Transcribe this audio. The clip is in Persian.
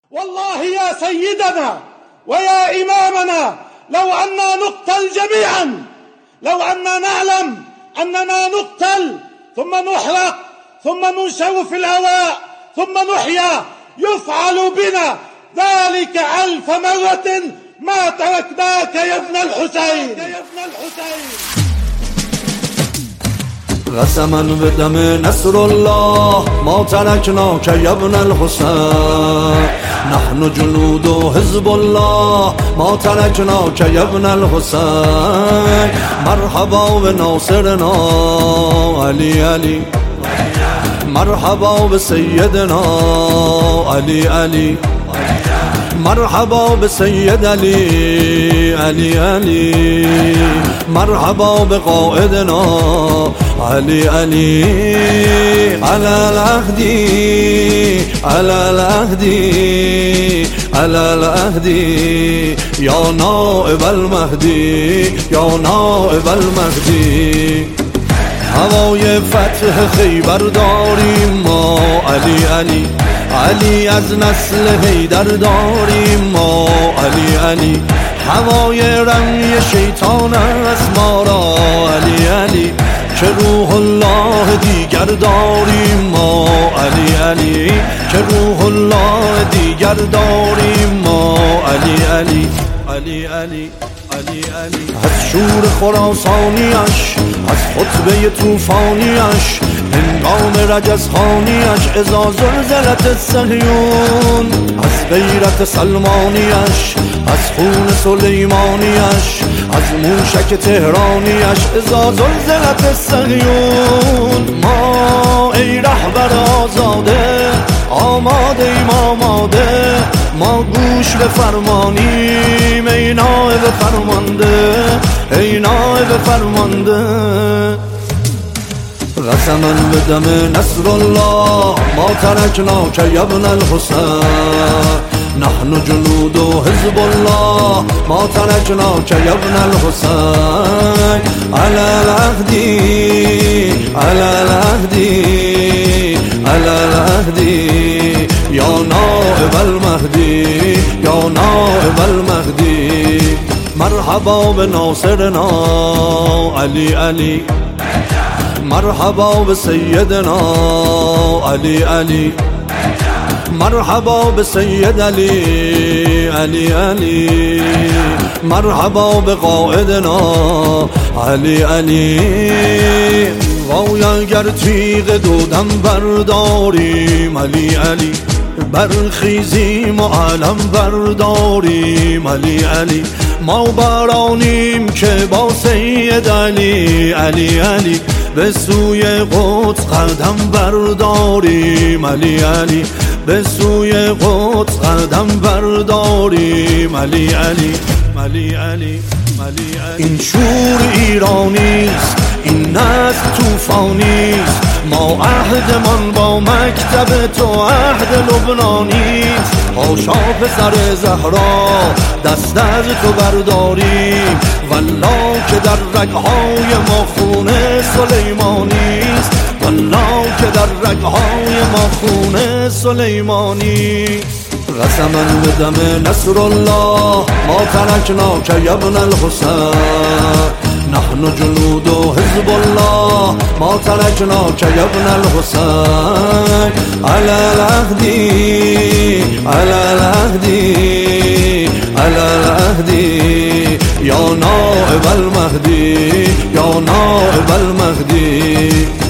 والله يا سيدنا ويا إمامنا لو أننا نقتل جميعا، لو أننا نعلم أننا نقتل ثم نحرق ثم ننشو في الهواء ثم نحيا يفعل بنا ذلك 1000 مرة ما تركناك يا ابن الحسين. قسما بدم نصر الله ما تركناك يا ابن الحسين، نحن جنود حزب الله ما تركناك يا ابن الحسين. مرحبا بناصرنا علي علي، مرحبا بسيدنا علي علي، مرحبا بسيد علي علي علي، مرحبا بقائدنا علي علي. على العهدي على العهدي على العهدي يا نائب المهدي يا نائب المهدي. هوای فتح خیبر داریم ما علی علی علی، از نسل حیدر داریم ما علی علی. هوای رمی شیطان است ما را علی علی، که روح الله دیگر داریم ما علی علی، که روح الله دیگر داریم ما علی علی علی علی علی علی. از شور خراسانیش، از خطبه طوفانیش، هنگام رجزخانیش، اذا زلزلت صهیون، از غیرت سلمانیش، از خون سلیمانیش، از موشک تهرانیش، اذا زلزلت صهیون. ما ای رهبر آزاده آماده ایم آماده، ما گوش به فرمانیم ای نائب فرمانده ای نائب فرمانده. قسما بدم نصر الله ما تركناك يا ابن الحسين، نحن جنود حزب الله ما تركناك يا ابن الحسين. على العهدي على العهدي على العهدي يا نائب المهدي يا نائب المهدي. مرحبا بناصرنا علي علي، مرحبا بسيدنا علي علي، مرحبا بسيد علي علي علي، مرحبا بقائدنا علي علي. وای اگر تیغ دودم برداریم علی علی، برخیزیم و علم برداریم علی علی. ما بارانیم که با سید علی علی علی، به سوی قدس قدم برداریم علی علی، به سوی قدس قدم برداریم علی علی علی علی علی. این شور ایرانیست، این نسل طوفانیست، ما عهدمان با مکتب تو عهد لبنانیست. حاشا پسر زهرا دست از تو برداریم، والله که در رگهای ما خون سلیمانیست، والله که در رگهای ما خون سلیمانیست. قسما بدم نصر الله ما تركناك يا ابن الحسين، نحن جنود حزب الله ما تركناك يا ابن الحسين. على العهدي على العهدي على العهدي يا نائب المهدي يا نائب المهدي.